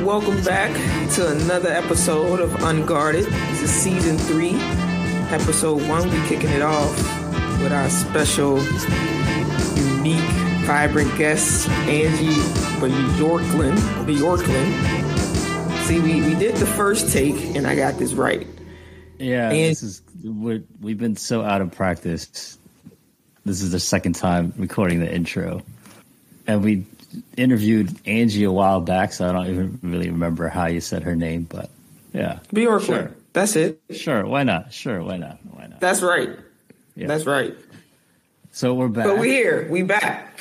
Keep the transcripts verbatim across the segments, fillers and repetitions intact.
welcome back to another episode of Unguarded. This is season three, episode one. We're kicking it off with our special, unique, vibrant guest, Angie Bjorklund. Bjorklund. See, we, we did the first take, and I got this right. Yeah, and this is we're, we've been so out of practice. This is the second time recording the intro, and we interviewed Angie a while back, so I don't even really remember how you said her name, but yeah. Bjorklund. Sure. That's it. Sure, why not? Sure, why not? Why not? That's right. Yeah. That's right. So we're back. But we're here. We back.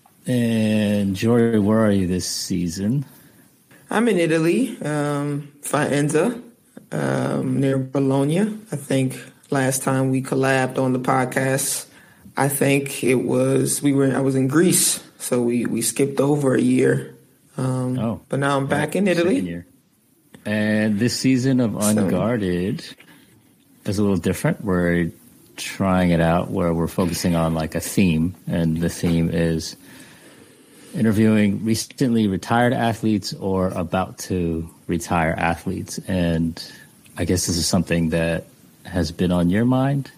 And Jory, where are you this season? I'm in Italy, um, Faenza, um, near Bologna. I think last time we collabed on the podcast, I think it was we were. I was in Greece. So we, we skipped over a year. Um, oh, but now I'm back in Italy. And this season of Unguarded so, is a little different. We're trying it out where we're focusing on like a theme. And the theme is interviewing recently retired athletes or about to retire athletes. And I guess this is something that has been on your mind.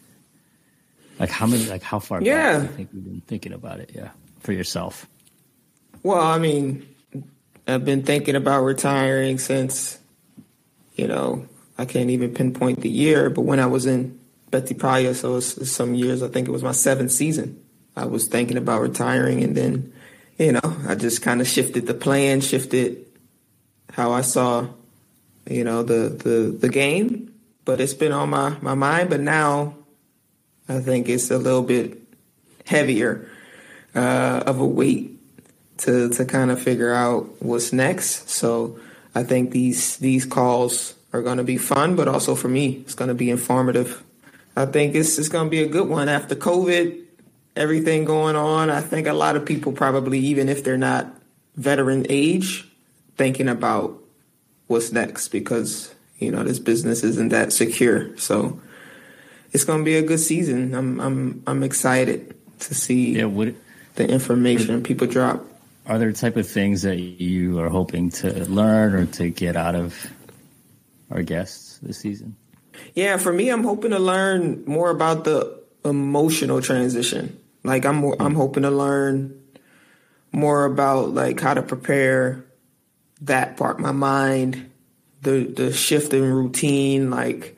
Like how many, like how far yeah. back do you think we've been thinking about it? Yeah. For yourself? Well, I mean, I've been thinking about retiring since, you know, I can't even pinpoint the year, but when I was in Betty Praia, so it's some years, I think it was my seventh season, I was thinking about retiring, and then, you know, I just kind of shifted the plan, shifted how I saw, you know, the, the, the game, but it's been on my, my mind, but now I think it's a little bit heavier. Uh, of a weight to to kind of figure out what's next. So I think these these calls are going to be fun, but also for me, it's going to be informative. I think it's it's going to be a good one after COVID, everything going on. I think a lot of people probably, even if they're not veteran age, thinking about what's next because, you know, this business isn't that secure. So it's going to be a good season. I'm I'm I'm excited to see. Yeah, would it- the information people drop. Are there type of things that you are hoping to learn or to get out of our guests this season? Yeah, for me, I'm hoping to learn more about the emotional transition. Like I'm, mm-hmm. I'm hoping to learn more about like how to prepare that part, my mind, the the shift in routine, like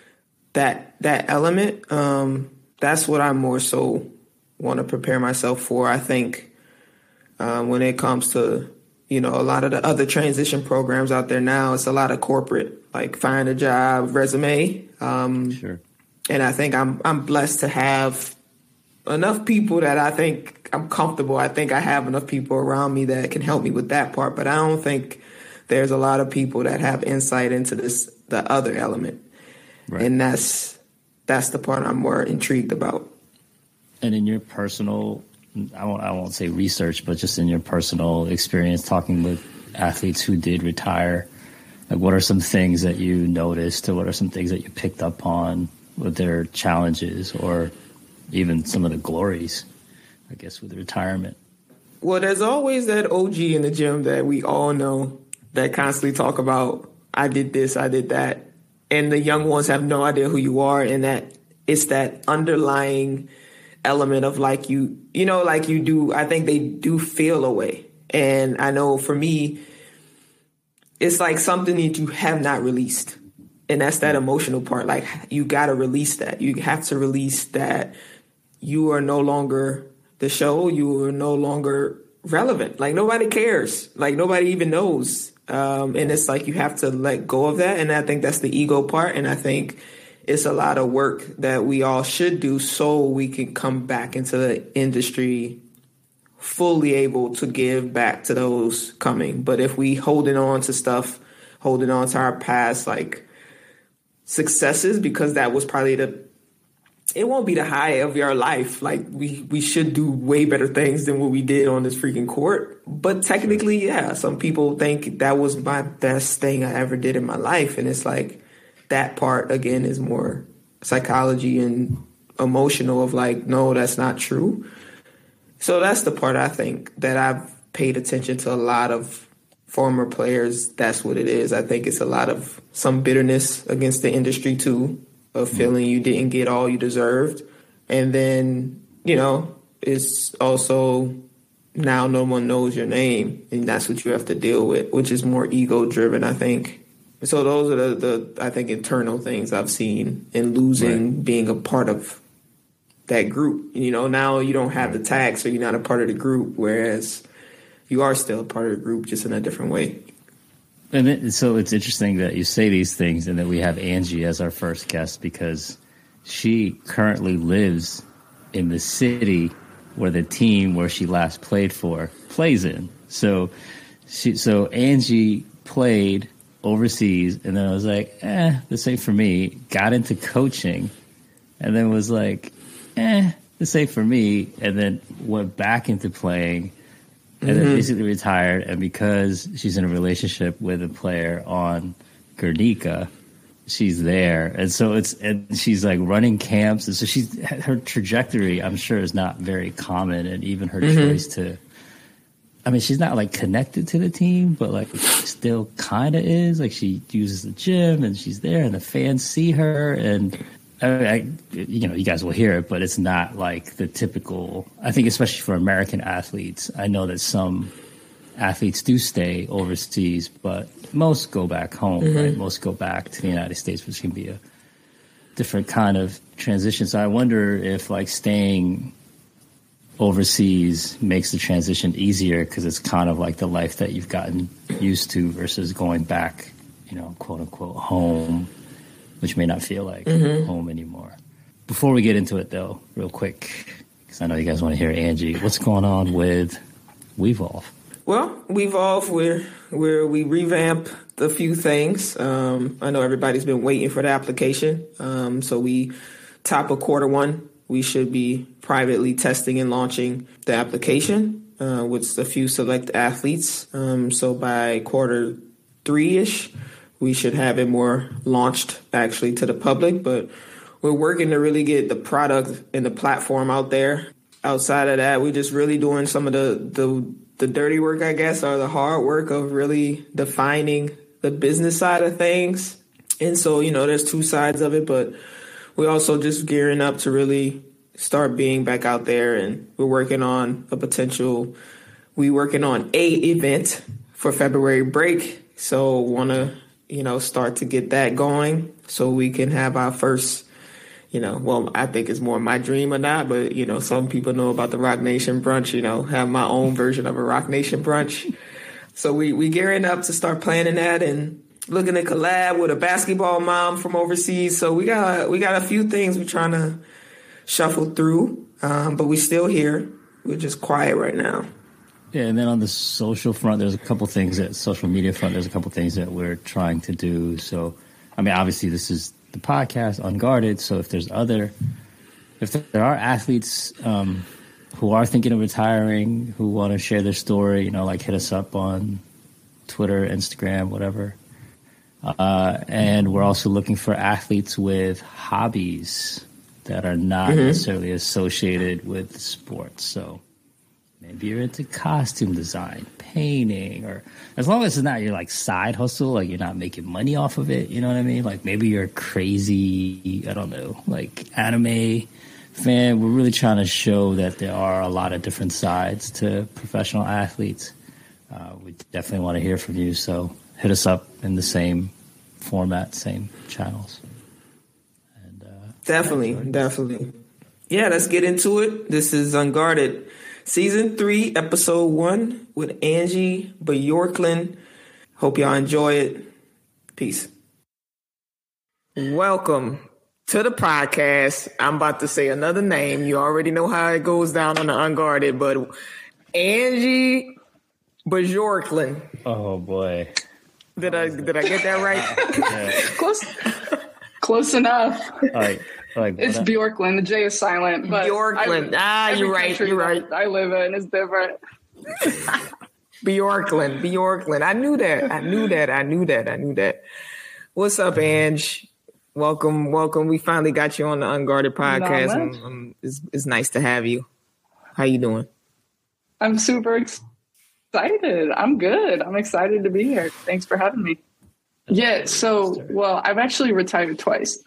that that element. Um, that's what I'm more so want to prepare myself for. I think um, when it comes to, you know, a lot of the other transition programs out there now, it's a lot of corporate, like find a job, resume. Um, sure. And I think I'm I'm blessed to have enough people that I think I'm comfortable. I think I have enough people around me that can help me with that part. But I don't think there's a lot of people that have insight into this, the other element. Right. And that's that's the part I'm more intrigued about. And in your personal, I won't, I won't say research, but just in your personal experience talking with athletes who did retire, like what are some things that you noticed or what are some things that you picked up on with their challenges or even some of the glories, I guess, with retirement? Well, there's always that O G in the gym that we all know that constantly talk about, I did this, I did that. And the young ones have no idea who you are. And that it's that underlying element of like you, you know, like you do, I think they do feel a way. And I know for me, it's like something that you have not released. And that's that emotional part. Like you got to release that. You have to release that you are no longer the show. You are no longer relevant. Like nobody cares. Like nobody even knows. Um, and it's like you have to let go of that. And I think that's the ego part. And I think it's a lot of work that we all should do so we can come back into the industry fully able to give back to those coming. But if we holding on to stuff, holding on to our past, like successes, because that was probably the, it won't be the high of your life. Like we, we should do way better things than what we did on this freaking court. But technically, yeah, some people think that was my best thing I ever did in my life. And it's like, that part, again, is more psychology and emotional of like, no, that's not true. So that's the part I think that I've paid attention to a lot of former players, that's what it is. I think it's a lot of some bitterness against the industry too, of feeling you didn't get all you deserved. And then, you know, it's also now no one knows your name, and that's what you have to deal with, which is more ego driven, I think. So those are the, the I think, internal things I've seen in losing, right. being a part of that group. You know, now you don't have the tag, so you're not a part of the group, whereas you are still a part of the group, just in a different way. And it, so it's interesting that you say these things and that we have Angie as our first guest, because she currently lives in the city where the team where she last played for plays in. So she, so Angie played overseas, and then I was like, eh, this ain't for me. Got into coaching, and then was like, eh, this ain't for me. And then went back into playing, and mm-hmm. then basically retired. And because she's in a relationship with a player on Guernica, she's there. And so it's, and she's like running camps. And so she's, her trajectory, I'm sure, is not very common. And even her mm-hmm. choice to, I mean, she's not like connected to the team, but like still kind of is. Like she uses the gym and she's there, and the fans see her. And I, I, you know, you guys will hear it, but it's not like the typical. I think, especially for American athletes, I know that some athletes do stay overseas, but most go back home. Mm-hmm. Right? Most go back to the United States, which can be a different kind of transition. So I wonder if like staying overseas makes the transition easier, because it's kind of like the life that you've gotten used to versus going back, you know, quote unquote home, which may not feel like mm-hmm. home anymore. Before we get into it though, real quick, because I know you guys want to hear Angie, what's going on with Wevolve? Well, Wevolve, where where we revamp a few things. Um, I know everybody's been waiting for the application. Um, so we top of quarter one, we should be privately testing and launching the application uh, with a few select athletes. Um, so by quarter three-ish, we should have it more launched actually to the public. But we're working to really get the product and the platform out there. Outside of that, we're just really doing some of the, the, the dirty work, I guess, or the hard work of really defining the business side of things. And so, you know, there's two sides of it, but we're also just gearing up to really start being back out there, and we're working on a potential, we working on a event for February break. So want to, you know, start to get that going so we can have our first, you know, well, I think it's more my dream or not, but, you know, some people know about the Roc Nation brunch, you know, have my own version of a Roc Nation brunch. So we, we gearing up to start planning that and looking to collab with a basketball mom from overseas. So we got we got a few things we're trying to shuffle through, um, but we're still here. We're just quiet right now. Yeah, and then on the social front, there's a couple things that social media front, there's a couple things that we're trying to do. So, I mean, obviously this is the podcast, Unguarded. So if there's other, if there are athletes um, who are thinking of retiring, who want to share their story, you know, like hit us up on Twitter, Instagram, whatever. Uh, and we're also looking for athletes with hobbies that are not mm-hmm. necessarily associated with sports. So maybe you're into costume design, painting, or as long as it's not your like side hustle, like you're not making money off of it. You know what I mean? Like maybe you're a crazy, I don't know, like anime fan. We're really trying to show that there are a lot of different sides to professional athletes. Uh, we definitely want to hear from you. So hit us up in the same format, same channels. And uh, definitely, definitely. Yeah, let's get into it. This is Unguarded, Season three, Episode one with Angie Bjorklund. Hope y'all enjoy it. Peace. Welcome to the podcast. I'm about to say another name. You already know how it goes down on the Unguarded, but Angie Bjorklund. Oh, boy. Did I did I get that right? Yeah. Close, close enough. Like, like it's Bjorklund. The J is silent. But Bjorklund. Ah, you're right. You're right. I live in is different. Bjorklund. Bjorklund. I knew that. I knew that. I knew that. I knew that. What's up, Ange? Welcome, welcome. We finally got you on the Unguarded podcast. Um, um, it's, it's nice to have you. How you doing? I'm super excited. I'm good. I'm excited to be here. Thanks for having me. Yeah. So, well, I've actually retired twice.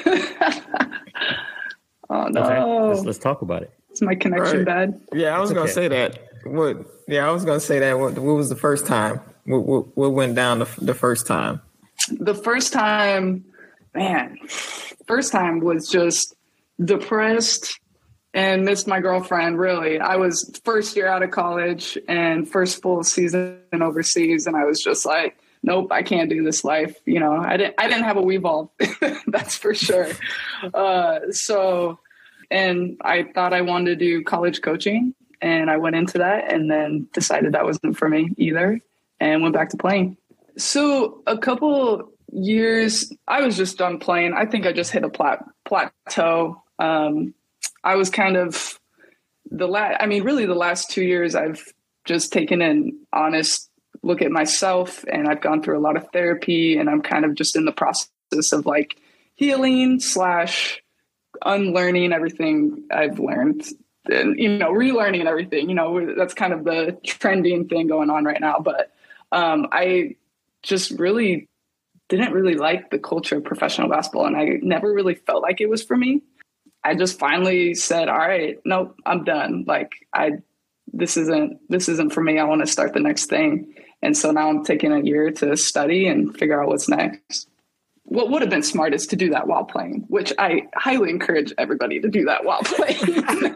Oh no! Okay. Let's, let's talk about it. Is my connection Right. bad? Yeah, I was It's gonna okay. say that. What? Yeah, I was gonna say that. What, what was the first time? What, what, what went down the, the first time? The first time, man, first time was just depressed and missed my girlfriend. Really, I was first year out of college and first full season overseas, and I was just like, nope, I can't do this life. You know, I didn't. I didn't have a Weevolve, that's for sure. Uh, so, and I thought I wanted to do college coaching, and I went into that, and then decided that wasn't for me either, and went back to playing. So, a couple years, I was just done playing. I think I just hit a plat- plateau. Um, I was kind of the last. I mean, really, the last two years, I've just taken an honest look at myself, and I've gone through a lot of therapy, and I'm kind of just in the process of like healing slash unlearning everything I've learned, and, you know, relearning everything, you know, that's kind of the trending thing going on right now. But um, I just really didn't really like the culture of professional basketball, and I never really felt like it was for me. I just finally said, all right, nope, I'm done. Like I, this isn't, this isn't for me. I want to start the next thing. And so now I'm taking a year to study and figure out what's next. What would have been smart is to do that while playing, which I highly encourage everybody to do that while playing.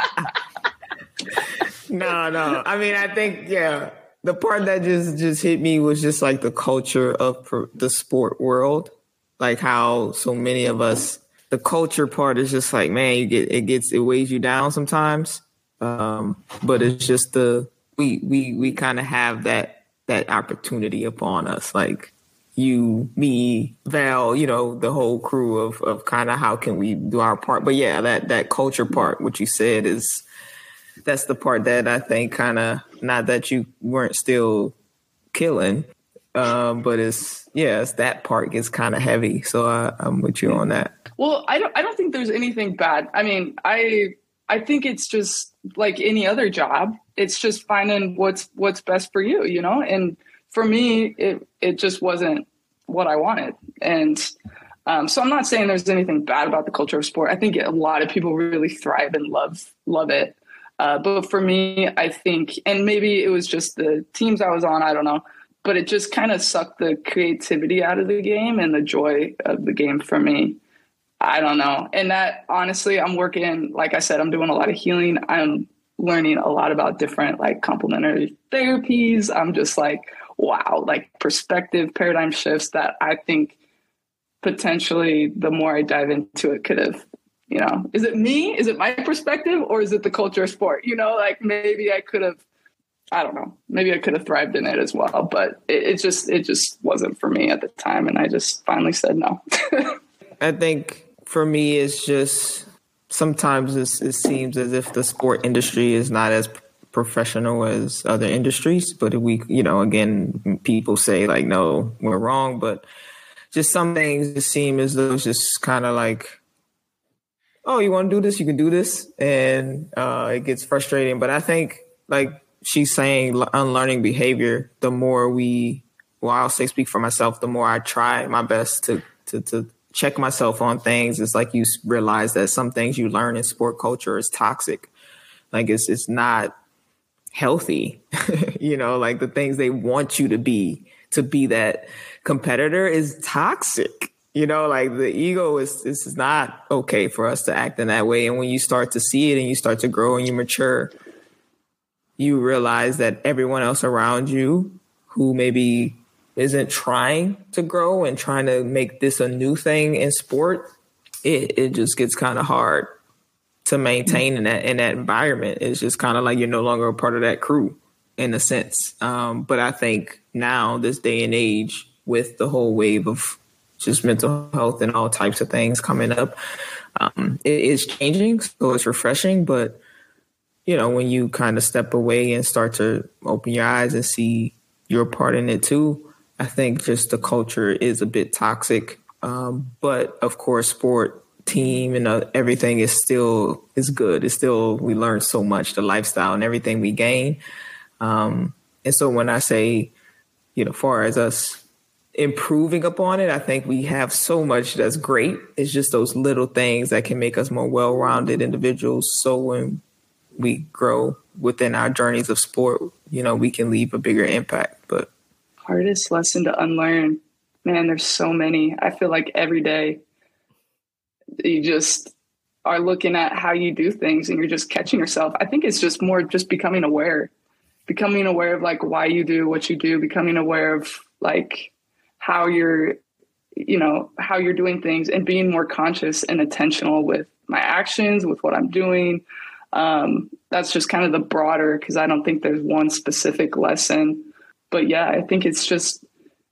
No, no. I mean, I think, yeah, the part that just, just hit me was just like the culture of pro- the sport world, like how so many of us, the culture part is just like, man, you get, it gets, it weighs you down sometimes. Um, but it's just the, we, we, we kind of have that, that opportunity upon us, like you, me, Val, you know, the whole crew of, of kind of how can we do our part. But yeah, that, that culture part, what you said is, that's the part that I think kind of, not that you weren't still killing, um, but it's, yeah, it's that part gets kind of heavy. So I, I'm with you on that. Well, I don't, I don't think there's anything bad. I mean, I, I think it's just like any other job. It's just finding what's, what's best for you, you know? And for me, it, it just wasn't what I wanted. And um, so I'm not saying there's anything bad about the culture of sport. I think a lot of people really thrive and love, love it. Uh, but for me, I think, and maybe it was just the teams I was on, I don't know, but it just kind of sucked the creativity out of the game and the joy of the game for me. I don't know. And that, honestly, I'm working, like I said, I'm doing a lot of healing. I'm learning a lot about different like complementary therapies. I'm just like, wow, like perspective, paradigm shifts that I think potentially the more I dive into it could have, you know, is it me? Is it my perspective, or is it the culture of sport? You know, like maybe I could have, I don't know, maybe I could have thrived in it as well, but it, it just, it just wasn't for me at the time. And I just finally said no. I think for me, it's just sometimes it's, it seems as if the sport industry is not as professional as other industries. But we, you know, again, people say like, no, we're wrong. But just some things just seem as though it's just kind of like, oh, you want to do this? You can do this. And uh, it gets frustrating. But I think like she's saying, unlearning behavior, the more we, well, I'll say speak for myself, the more I try my best to, to, to, check myself on things. It's like you realize that some things you learn in sport culture is toxic. Like it's it's not healthy. You know, like the things they want you to be, to be that competitor is toxic. You know, like the ego is, is not okay for us to act in that way. And when you start to see it and you start to grow and you mature, you realize that everyone else around you who maybe isn't trying to grow and trying to make this a new thing in sport, it, it just gets kind of hard to maintain in that in that environment. It's just kind of like you're no longer a part of that crew in a sense. Um, but I think now, this day and age, with the whole wave of just mental health and all types of things coming up, um, it is changing. So it's refreshing. But, you know, when you kind of step away and start to open your eyes and see your part in it too, I think just the culture is a bit toxic. Um, but of course, sport, team, and uh, everything is still is good. It's still, we learn so much, the lifestyle and everything we gain. Um, And so when I say, you know, far as us improving upon it, I think we have so much that's great. It's just those little things that can make us more well-rounded individuals. So when we grow within our journeys of sport, you know, we can leave a bigger impact. But hardest lesson to unlearn, man, there's so many. I feel like every day you just are looking at how you do things and you're just catching yourself. I think it's just more just becoming aware, becoming aware of like why you do what you do, becoming aware of like how you're, you know, how you're doing things and being more conscious and intentional with my actions, with what I'm doing. Um, that's just kind of the broader, because I don't think there's one specific lesson. But yeah, I think it's just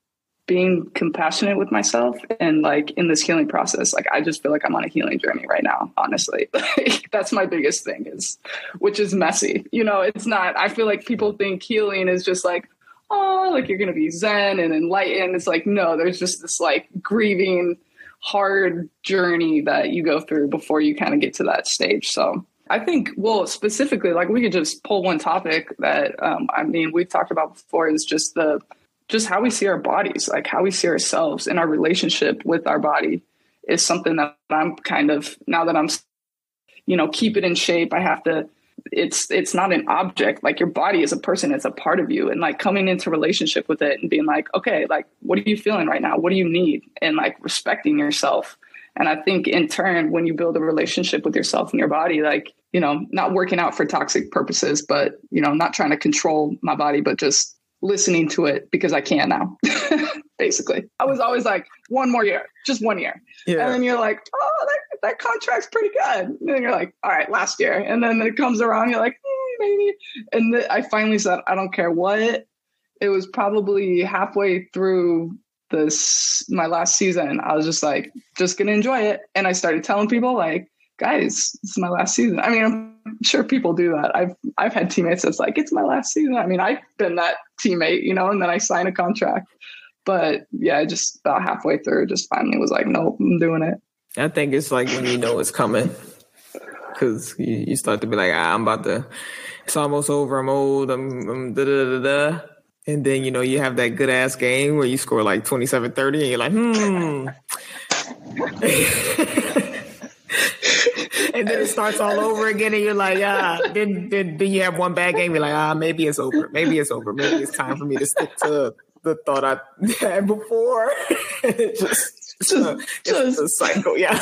being compassionate with myself and like in this healing process, like I just feel like I'm on a healing journey right now, honestly. That's my biggest thing is, which is messy. You know, it's not, I feel like people think healing is just like, oh, like you're going to be zen and enlightened. It's like, no, there's just this like grieving, hard journey that you go through before you kind of get to that stage. So I think, well, specifically, like we could just pull one topic that, um, I mean, we've talked about before is just the, just how we see our bodies, like how we see ourselves and our relationship with our body is something that I'm kind of, now that I'm, you know, keep it in shape, I have to, it's, it's not an object. Like your body is a person, it's a part of you, and like coming into relationship with it and being like, okay, like, what are you feeling right now? What do you need? And like respecting yourself. And I think in turn, when you build a relationship with yourself and your body, like, you know, not working out for toxic purposes, but, you know, not trying to control my body, but just listening to it because I can now, basically. I was always like, one more year, just one year. Yeah. And then you're like, oh, that, that contract's pretty good. And then you're like, all right, last year. And then it comes around, you're like, mm, maybe. And the, I finally said, I don't care what. It was probably halfway through this, my last season. I was just like, just going to enjoy it. And I started telling people like, guys, this is my last season. I mean, I'm sure people do that. I've I've had teammates that's like, it's my last season. I mean, I've been that teammate, you know, and then I sign a contract. But yeah, just about halfway through, just finally was like, nope, I'm doing it. I think it's like when you know it's coming, because you, you start to be like, ah, I'm about to, it's almost over. I'm old. I'm, I'm da da da da. And then, you know, you have that good ass game where you score like twenty-seven thirty and you're like, hmm. And then it starts all over again, and you're like, ah. Then, then, then you have one bad game. You're like, ah, maybe it's over. Maybe it's over. Maybe it's time for me to stick to the thought I had before. just, just, uh, just a cycle, yeah.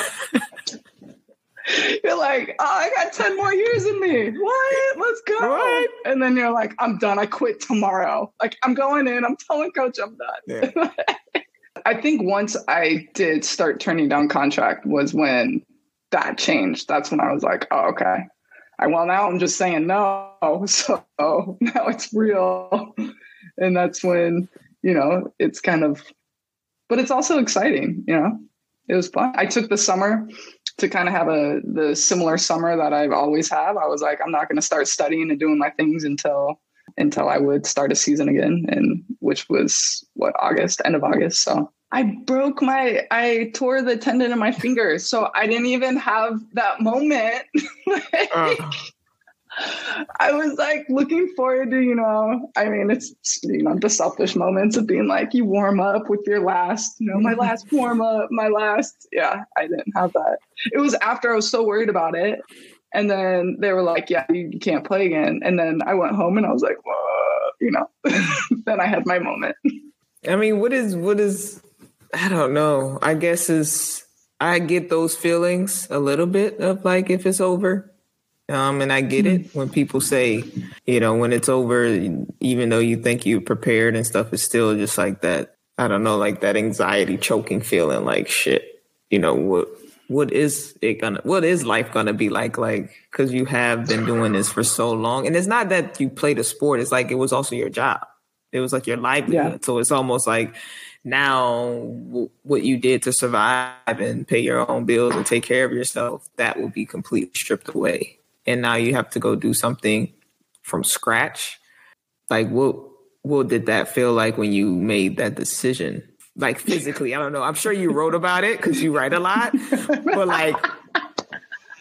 You're like, oh, I got ten more years in me. What? Let's go. Right. And then you're like, I'm done. I quit tomorrow. Like, I'm going in. I'm telling coach I'm done. Yeah. I think once I did start turning down contract was when that changed. That's when I was like, oh, okay. I, well, now I'm just saying no. So now it's real. And that's when, you know, it's kind of, but it's also exciting, you know, it was fun. I took the summer to kind of have a, the similar summer that I've always have. I was like, I'm not going to start studying and doing my things until, until I would start a season again. And which was what, August, end of August. So I broke my, I tore the tendon in my finger. So I didn't even have that moment. like, uh. I was like looking forward to, you know, I mean, it's, you know, the selfish moments of being like, you warm up with your last, you know, my last warm up, my last. Yeah, I didn't have that. It was after I was so worried about it. And then they were like, yeah, you, you can't play again. And then I went home and I was like, whoa, you know, then I had my moment. I mean, what is, what is, I don't know. I guess is I get those feelings a little bit of like, if it's over. Um, and I get it when people say, you know, when it's over, even though you think you're prepared and stuff, it's still just like that. I don't know, like that anxiety choking feeling like shit, you know, what, what is it gonna, what is life gonna be like? Like, cause you have been doing this for so long, and it's not that you played a sport. It's like, it was also your job. It was like your livelihood. Yeah. So it's almost like now w- what you did to survive and pay your own bills and take care of yourself, that will be completely stripped away. And now you have to go do something from scratch. Like, what what did that feel like when you made that decision? Like physically, I don't know. I'm sure you wrote about it because you write a lot. But like,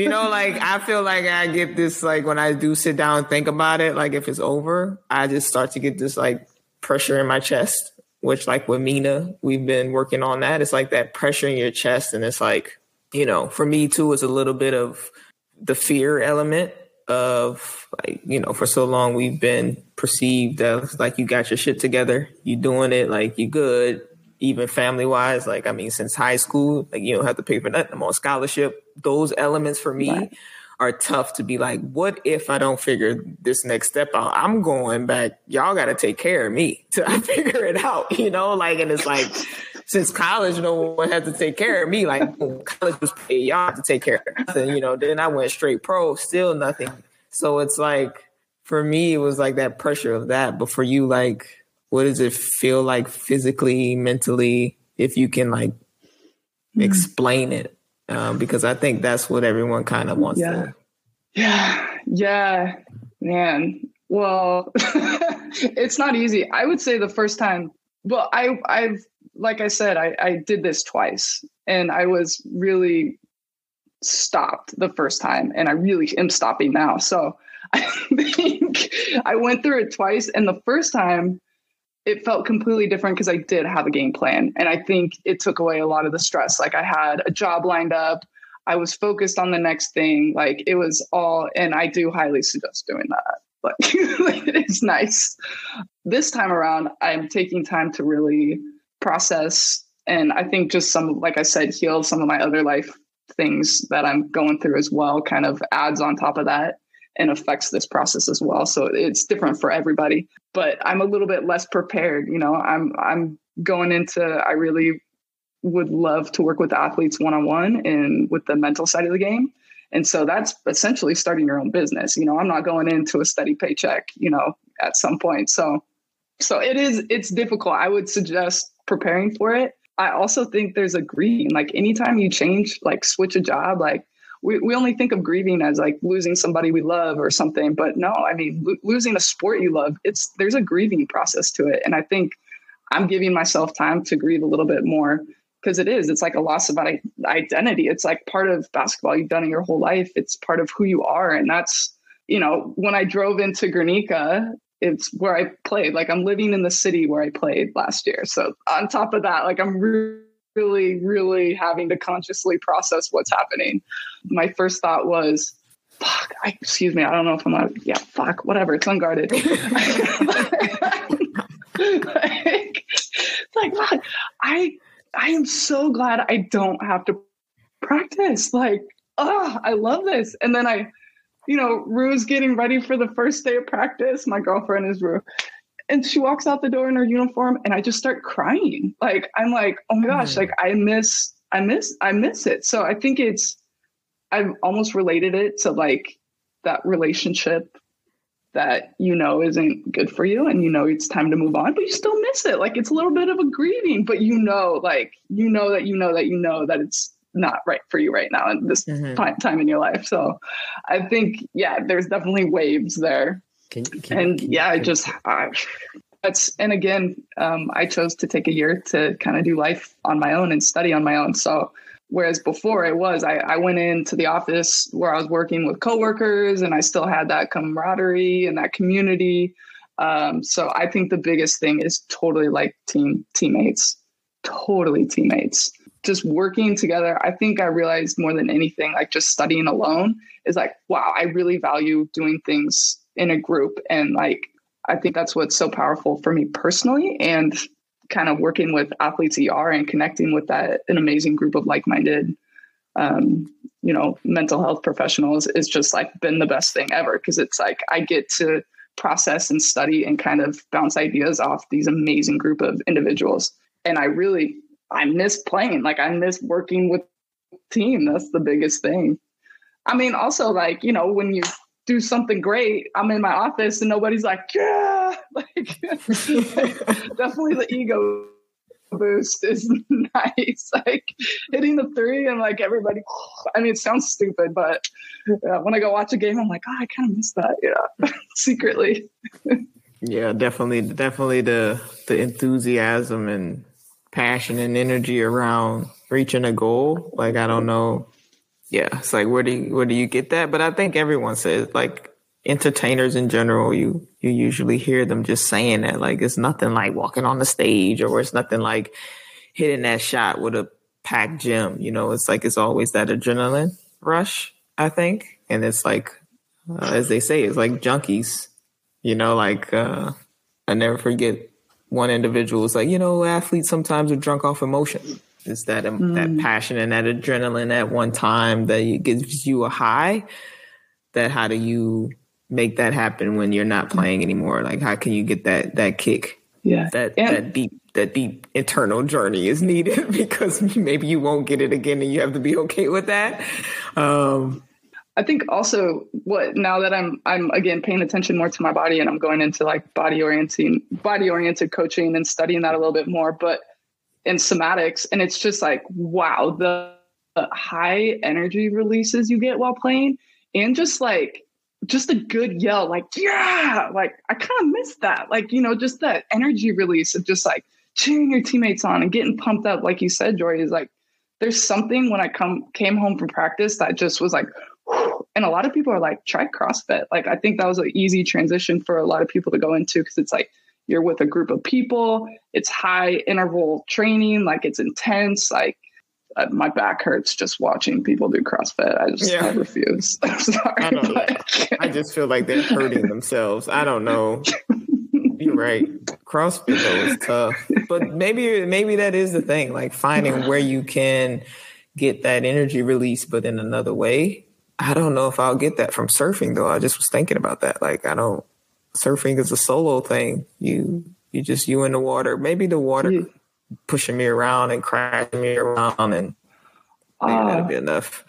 You know, like I feel like I get this, like when I do sit down and think about it, like if it's over, I just start to get this like pressure in my chest, which like with Mina, we've been working on that. It's like that pressure in your chest. And it's like, you know, for me too, it's a little bit of the fear element of like, you know, for so long we've been perceived as like you got your shit together, you doing it, like you good, even family wise. Like, I mean, since high school, like you don't have to pay for nothing. I'm on scholarship. Those elements for me right. are tough to be like, what if I don't figure this next step out? I'm going back. Y'all got to take care of me till I figure it out, you know, like, and it's like, since college, no one had to take care of me. Like college was paid, y'all had to take care of nothing, you know. Then I went straight pro, still nothing. So it's like, for me, it was like that pressure of that. But for you, like, what does it feel like physically, mentally, if you can like mm. explain it? Um, because I think that's what everyone kind of wants yeah. to. Yeah, yeah, man. Well, it's not easy. I would say the first time, well, I, I've, like I said, I, I did this twice and I was really stopped the first time and I really am stopping now. So I think I went through it twice, and the first time it felt completely different because I did have a game plan. And I think it took away a lot of the stress. Like I had a job lined up. I was focused on the next thing. Like it was all, and I do highly suggest doing that. Like it's nice. This time around, I'm taking time to really process. And I think just some, like I said, heal some of my other life things that I'm going through as well, kind of adds on top of that and affects this process as well. So it's different for everybody, but I'm a little bit less prepared. You know, I'm, I'm going into, I really would love to work with athletes one-on-one and with the mental side of the game. And so that's essentially starting your own business. You know, I'm not going into a steady paycheck, you know, at some point. So, so it is, it's difficult. I would suggest preparing for it. I also think there's a grieving, like anytime you change, like switch a job, like we, we only think of grieving as like losing somebody we love or something, but no, I mean, lo- losing a sport you love, it's, there's a grieving process to it. And I think I'm giving myself time to grieve a little bit more, because it is, it's like a loss of identity. It's like part of basketball you've done in your whole life. It's part of who you are. And that's, you know, when I drove into Guernica, it's where I played. Like I'm living in the city where I played last year. So on top of that, like I'm re- really, really having to consciously process what's happening. My first thought was, fuck, I, excuse me, I don't know if I'm like, yeah, fuck, whatever, it's unguarded. like, like, fuck, I, I am so glad I don't have to practice. Like, oh, I love this. And then I, you know, Rue's getting ready for the first day of practice. My girlfriend is Rue. And she walks out the door in her uniform and I just start crying. Like, I'm like, oh my gosh, like I miss, I miss, I miss it. So I think it's, I've almost related it to like that relationship that, you know, isn't good for you and, you know, it's time to move on, but you still miss it. Like it's a little bit of a grieving, but you know, like, you know, that, you know, that, you know, that it's not right for you right now in this mm-hmm. time, time in your life. So I think, yeah, there's definitely waves there. Can, can, and can, yeah, can, I just, I, that's, and again, um, I chose to take a year to kind of do life on my own and study on my own. So whereas before it was, I, I went into the office where I was working with coworkers and I still had that camaraderie and that community. Um, so I think the biggest thing is totally like team teammates, totally teammates, just working together. I think I realized more than anything, like just studying alone is like, wow, I really value doing things in a group. And like, I think that's what's so powerful for me personally, and kind of working with Athletes E R and connecting with that, an amazing group of like-minded, um, you know, mental health professionals is just like been the best thing ever. Cause it's like, I get to process and study and kind of bounce ideas off these amazing group of individuals. And I really, I miss playing. Like I miss working with team. That's the biggest thing. I mean, also like, you know, when you do something great, I'm in my office and nobody's like, yeah, like definitely the ego boost is nice. Like hitting the three and like everybody, I mean, it sounds stupid, but uh, when I go watch a game, I'm like, oh, I kind of miss that. Yeah. Secretly. Yeah, definitely. Definitely the, the enthusiasm and passion and energy around reaching a goal. Like, I don't know Yeah, it's like where do you, where do you get that? But I think everyone says, like, entertainers in general, you you usually hear them just saying that, like, it's nothing like walking on the stage, or it's nothing like hitting that shot with a packed gym. You know, it's like it's always that adrenaline rush, I think, and it's like uh, as they say, it's like junkies. You know, like uh, I never forget one individual was like, you know, athletes sometimes are drunk off emotion. It's that um, mm. that passion and that adrenaline at one time that it gives you a high. That how do you make that happen when you're not playing anymore? Like, how can you get that that kick? Yeah, that and- that deep that deep internal journey is needed because maybe you won't get it again, and you have to be okay with that. Um, I think also what now that I'm I'm again paying attention more to my body, and I'm going into like body orienting body oriented coaching and studying that a little bit more, but in somatics, and it's just like, wow, the, the high energy releases you get while playing, and just like just a good yell, like, yeah, like I kind of miss that. Like, you know, just that energy release of just like cheering your teammates on and getting pumped up. Like you said, Jory, is like, there's something when I come came home from practice that just was like, whew. And a lot of people are like, try CrossFit. Like, I think that was an easy transition for a lot of people to go into, because it's like, you're with a group of people, it's high interval training, like it's intense. Like uh, my back hurts just watching people do CrossFit. I just yeah. I refuse. I'm sorry. I, don't, but... I just feel like they're hurting themselves. I don't know. You're right. CrossFit though is tough, but maybe maybe that is the thing. Like finding where you can get that energy release, but in another way. I don't know if I'll get that from surfing though. I just was thinking about that. Like I don't. Surfing is a solo thing. You you just you in the water. Maybe the water yeah. pushing me around and crashing me around, and maybe uh, that'll be enough.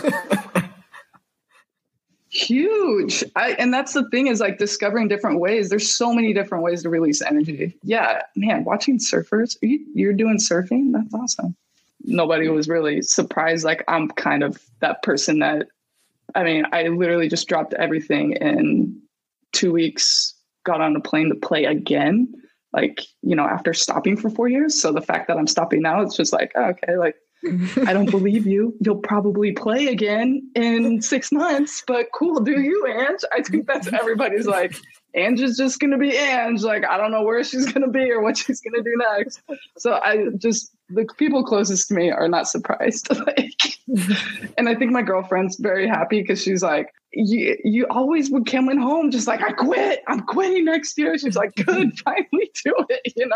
Huge. I, and that's the thing is like discovering different ways. There's so many different ways to release energy. Yeah, man, watching surfers, are you, you're doing surfing? That's awesome. Nobody was really surprised. Like I'm kind of that person that, I mean, I literally just dropped everything in two weeks, got on a plane to play again, like, you know, after stopping for four years. So the fact that I'm stopping now, it's just like, oh, okay, like, I don't believe you. You'll probably play again in six months, but cool, do you, Ange? I think that's everybody's like, Ange is just going to be Ange. Like, I don't know where she's going to be or what she's going to do next. So I just, the people closest to me are not surprised. Like, and I think my girlfriend's very happy because she's like, you, you always would coming home just like, I quit. I'm quitting next year. She's like, good, finally do it, you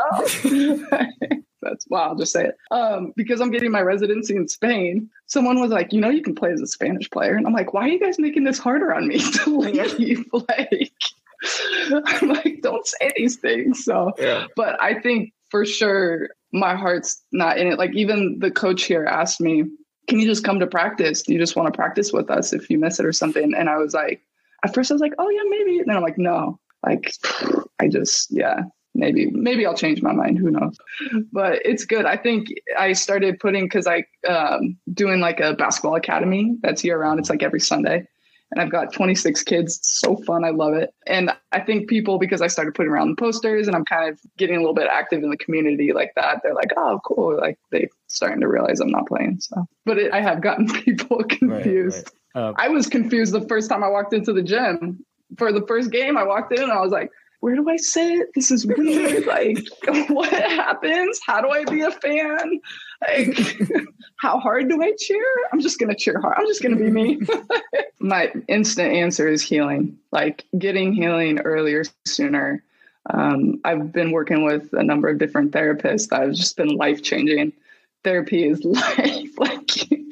know? That's wow, I'll just say it. Um, because I'm getting my residency in Spain. Someone was like, you know, you can play as a Spanish player. And I'm like, why are you guys making this harder on me to leave? Like, I'm like, don't say these things. So, yeah. But I think for sure my heart's not in it. Like even the coach here asked me, can you just come to practice? Do you just want to practice with us if you miss it or something? And I was like, at first I was like, oh yeah, maybe. And then I'm like, no, like I just, yeah, maybe, maybe I'll change my mind. Who knows? But it's good. I think I started putting, cause I, um, doing like a basketball academy that's year round. It's like every Sunday. And I've got twenty-six kids. It's so fun. I love it. And I think people, because I started putting around the posters and I'm kind of getting a little bit active in the community like that, they're like, oh, cool. Like they starting to realize I'm not playing. So, but it, I have gotten people confused. Right, right. Uh, I was confused the first time I walked into the gym. For the first game, I walked in and I was like, where do I sit? This is weird. Like, what happens? How do I be a fan? Like, how hard do I cheer? I'm just going to cheer hard. I'm just going to be me. My instant answer is healing, like getting healing earlier, sooner. Um, I've been working with a number of different therapists that have just been life-changing. Therapy is life. Like,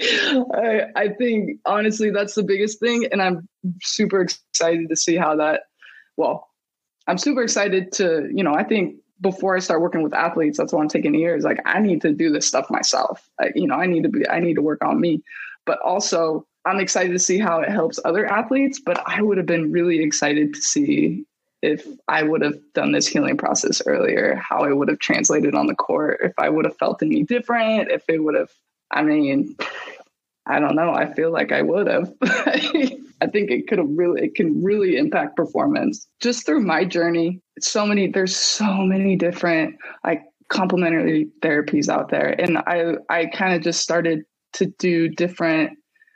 I, I think, honestly, that's the biggest thing. And I'm super excited to see how that, well, I'm super excited to, you know, I think before I start working with athletes, that's why I'm taking years. Like I need to do this stuff myself. I, you know, I need to be, I need to work on me, but also I'm excited to see how it helps other athletes, but I would have been really excited to see if I would have done this healing process earlier, how it would have translated on the court, if I would have felt any different, if it would have, I mean, I don't know. I feel like I would have. I think it could have really, it can really impact performance just through my journey. So many, there's so many different like complementary therapies out there. And I, I kind of just started to do different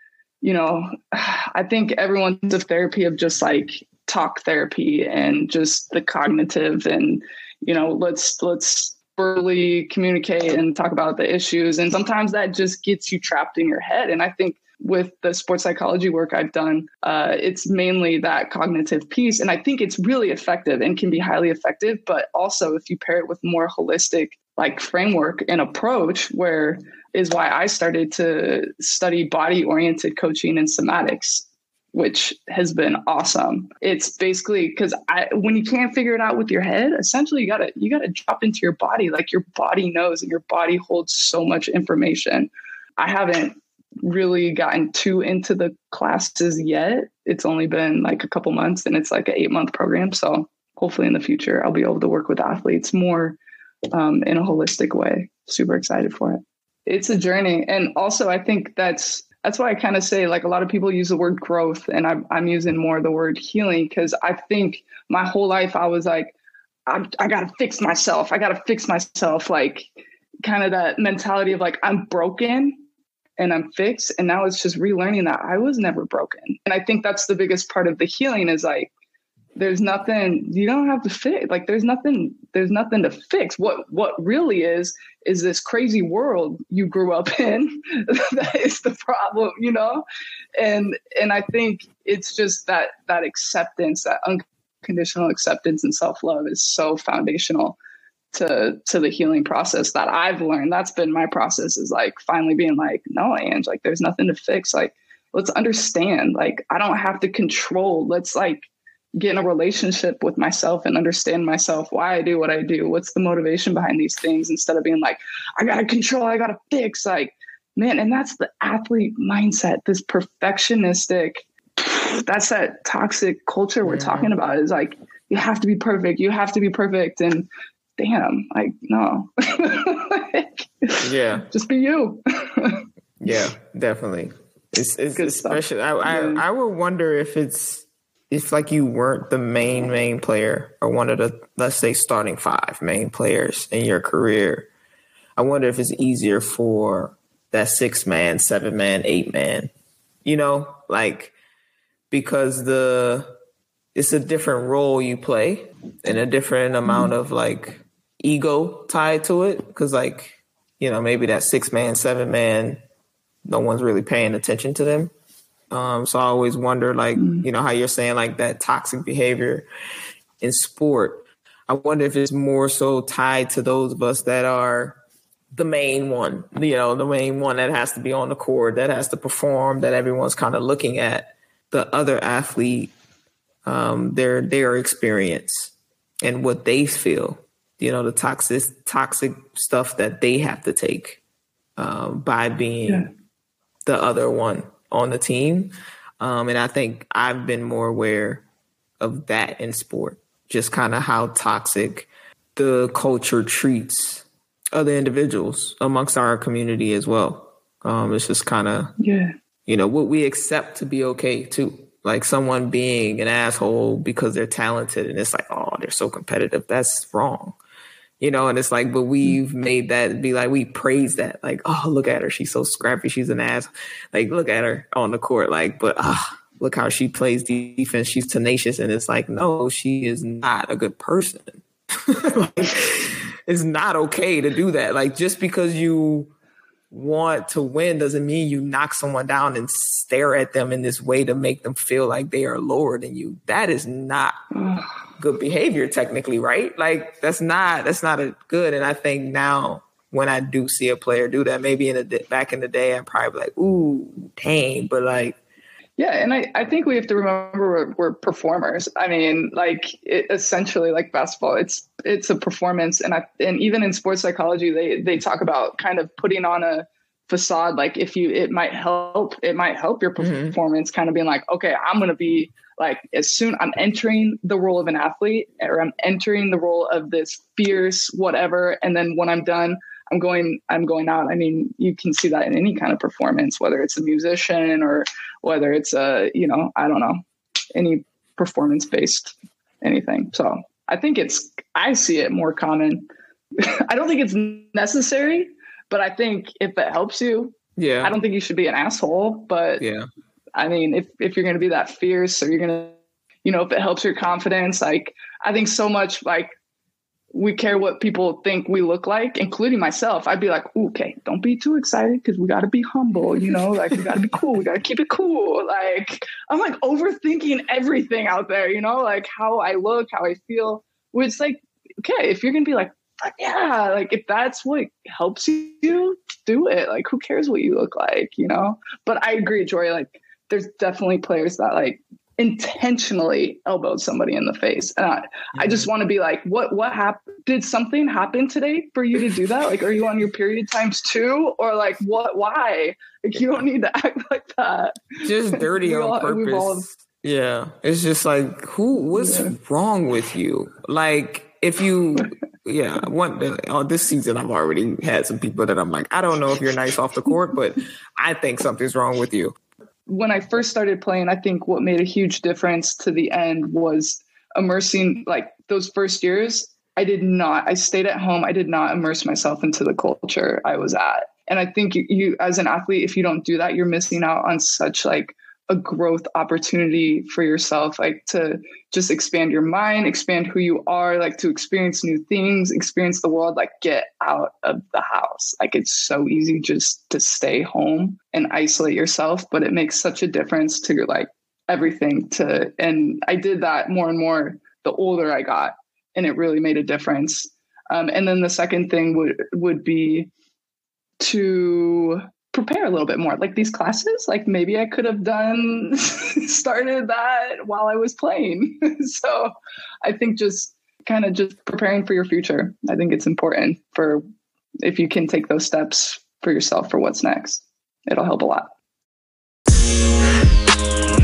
you know, I think everyone's of therapy of just like talk therapy and just the cognitive and, you know, let's, let's verbally communicate and talk about the issues. And sometimes that just gets you trapped in your head. And I think with the sports psychology work I've done, uh, it's mainly that cognitive piece. And I think it's really effective and can be highly effective. But also if you pair it with more holistic like framework and approach, where is why I started to study body oriented coaching and somatics, which has been awesome. It's basically because I, when you can't figure it out with your head, essentially you gotta, you gotta drop into your body. Like your body knows, and your body holds so much information. I haven't really gotten too into the classes yet. It's only been like a couple months and it's like an eight month program. So hopefully in the future, I'll be able to work with athletes more um, in a holistic way. Super excited for it. It's a journey. And also I think that's, that's why I kind of say like a lot of people use the word growth and I'm, I'm using more the word healing. Cause I think my whole life I was like, I, I got to fix myself. I got to fix myself. Like kind of that mentality of like, I'm broken and I'm fixed. And now it's just relearning that I was never broken. And I think that's the biggest part of the healing is like, there's nothing, you don't have to fix. Like there's nothing, there's nothing to fix. What, what really is, is this crazy world you grew up in. That is the problem, you know? And, and I think it's just that, that acceptance, that unconditional acceptance and self-love is so foundational to, to the healing process that I've learned. That's been my process, is like finally being like, no, Ange, like there's nothing to fix. Like, let's understand, like, I don't have to control. Let's like get in a relationship with myself and understand myself, why I do what I do. What's the motivation behind these things, instead of being like, I got to control, I got to fix, like, man. And that's the athlete mindset, this perfectionistic, that's that toxic culture we're yeah. talking about, is like, you have to be perfect. You have to be perfect. And damn, like, no. Like, yeah. Just be you. Yeah, definitely. It's, it's Good especially, I, yeah. I, I would wonder if it's, if like you weren't the main, main player or one of the, let's say starting five main players in your career, I wonder if it's easier for that six man, seven man, eight man, you know, like, because the, it's a different role you play and a different amount of like ego tied to it. Cause like, you know, maybe that six man, seven man, no one's really paying attention to them. Um, so I always wonder, like, you know, how you're saying like that toxic behavior in sport. I wonder if it's more so tied to those of us that are the main one, you know, the main one that has to be on the court, that has to perform, that everyone's kind of looking at the other athlete, um, their, their experience and what they feel, you know, the toxic, toxic stuff that they have to take, um, by being yeah. the other one on the team. Um, and I think I've been more aware of that in sport, just kind of how toxic the culture treats other individuals amongst our community as well. Um, it's just kind of, yeah. you know, what we accept to be okay too. Like someone being an asshole because they're talented and it's like, oh, they're so competitive. That's wrong. You know, and it's like, but we've made that be like, we praise that. Like, oh, look at her. She's so scrappy. She's an ass. Like, look at her on the court. Like, but ah, look how she plays defense. She's tenacious. And it's like, no, she is not a good person. Like, it's not okay to do that. Like, just because you want to win doesn't mean you knock someone down and stare at them in this way to make them feel like they are lower than you. That is not good behavior, technically, right? Like that's not that's not a good. And I think now when I do see a player do that, maybe in the back in the day, I'm probably like, ooh, dang, but like. Yeah, and I, I think we have to remember we're, we're performers. I mean, like it, essentially, like basketball, it's it's a performance, and I and even in sports psychology, they they talk about kind of putting on a facade. Like if you, it might help, it might help your performance. Mm-hmm. Kind of being like, okay, I'm going to be like, as soon I'm entering the role of an athlete, or I'm entering the role of this fierce whatever, and then when I'm done, I'm going, I'm going out. I mean, you can see that in any kind of performance, whether it's a musician or whether it's a, you know, I don't know, any performance-based anything. So I think it's, I see it more common. I don't think it's necessary, but I think if it helps you, yeah, I don't think you should be an asshole, but yeah, I mean, if, if you're going to be that fierce or you're going to, you know, if it helps your confidence, like, I think so much like we care what people think we look like, including myself. I'd be like, okay, don't be too excited because we got to be humble, you know, like we got to be cool. We got to keep it cool. Like, I'm like overthinking everything out there, you know, like how I look, how I feel. Which like, okay, if you're going to be like, yeah, like if that's what helps you, do it. Like, who cares what you look like, you know? But I agree, Jory, like there's definitely players that like intentionally elbowed somebody in the face. And I, mm-hmm. I just want to be like, what, what happened? Did something happen today for you to do that? Like, are you on your period times two? Or like, what, why? Like, you don't need to act like that. Just dirty on all, purpose. All... Yeah. It's just like, who, what's yeah. wrong with you? Like, if you, yeah, one, oh, this season I've already had some people that I'm like, I don't know if you're nice off the court, but I think something's wrong with you. When I first started playing, I think what made a huge difference to the end was immersing, like those first years, I did not, I stayed at home. I did not immerse myself into the culture I was at. And I think you, you as an athlete, if you don't do that, you're missing out on such like a growth opportunity for yourself, like to just expand your mind, expand who you are, like to experience new things, experience the world, like get out of the house. Like it's so easy just to stay home and isolate yourself, but it makes such a difference to your like everything to, and I did that more and more the older I got, and it really made a difference. Um, and then the second thing would, would be to prepare a little bit more, like these classes, like maybe I could have done, started that while I was playing. So I think just kind of just preparing for your future. I think it's important for, if you can take those steps for yourself for what's next, it'll help a lot.